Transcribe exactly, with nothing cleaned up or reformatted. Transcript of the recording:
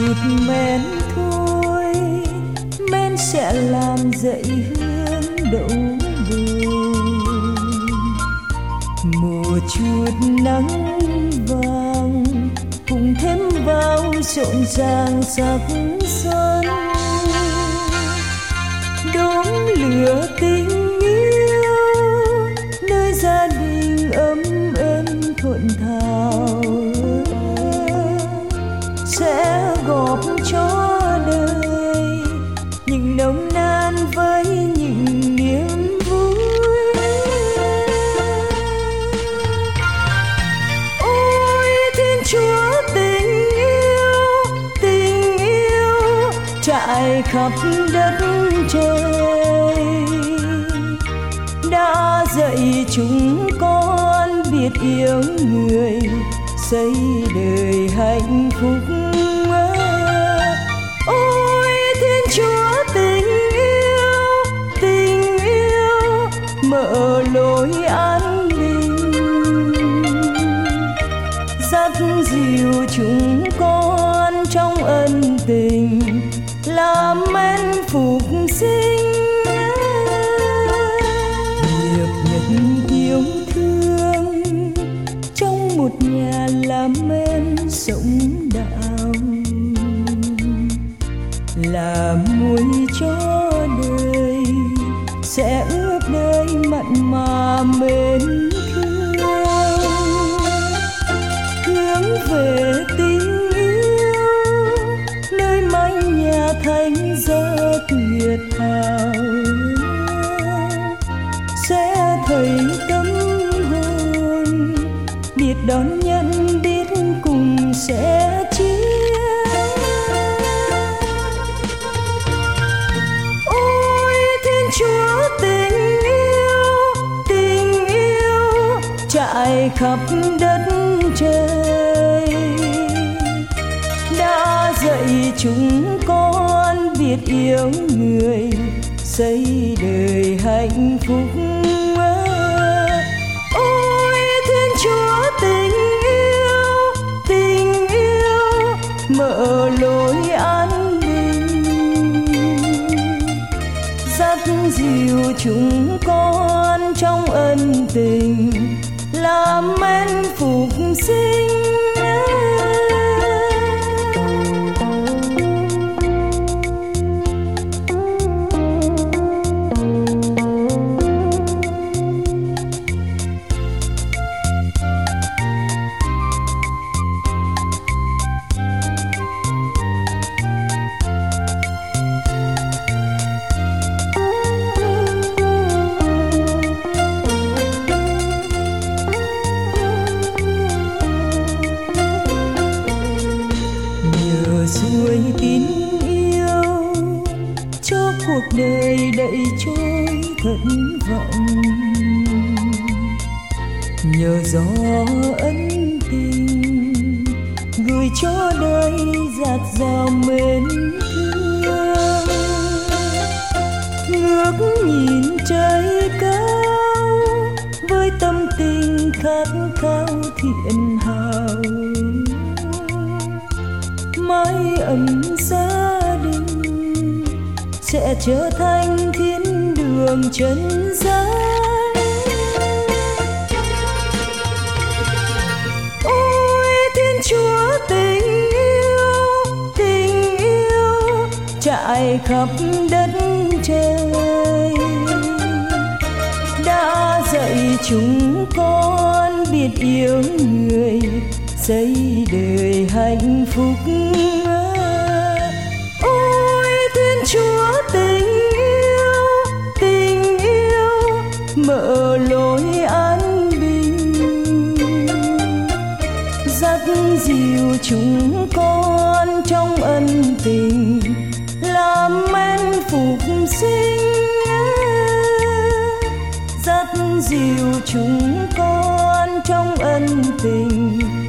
chút men thôi, men sẽ làm dậy hương đậu buồn. Một chút nắng vàng cùng thêm vào rộn ràng sắc xuân, đốm lửa tình yêu nơi gia đình ấm êm thuận thảo, sẽ góp cho đời những nồng nàn với những niềm vui. Ôi Thiên Chúa tình yêu, tình yêu trải khắp đất trời, đã dạy chúng con biết yêu người, xây đời hạnh phúc. Ôi Thiên Chúa tình yêu, tình yêu mở lối an bình, dắt dìu chúng con trong ân tình, làm men phục sinh. Nghiệp nhật yêu thương trong một nhà làm men sống đạo, là muối cho đời sẽ ướp đời mặn mà mến thương. Hướng về tình yêu nơi mái nhà thánh giá tuyệt hảo, sẽ thấy tâm hồn biết đón nhận, biết cùng sẽ chia. Ôi Thiên Chúa tình yêu, tình yêu trải khắp đất trời, đã dạy chúng con biết yêu người, xây đời hạnh phúc. Ôi Thiên Chúa tình yêu, tình yêu mở lối an bình, dắt dìu chúng con trong ân tình, làm men phục sinh. Suối tin yêu cho cuộc đời đẩy trôi thất vọng, nhờ gió ân tình gửi cho đời dạt dào mến thương. Ngước nhìn trời cao với tâm tình khát khao thiện hào, mái ấm gia đình sẽ trở thành thiên đường chân gian. Ôi Thiên Chúa tình yêu, tình yêu trải khắp đất trời, đã dạy chúng con biết yêu người, xây đời hạnh phúc. Ôi Thiên Chúa tình yêu, tình yêu mở lối an bình, dắt dìu chúng con trong ân tình, làm men phục sinh, dắt dìu chúng con trong ân tình,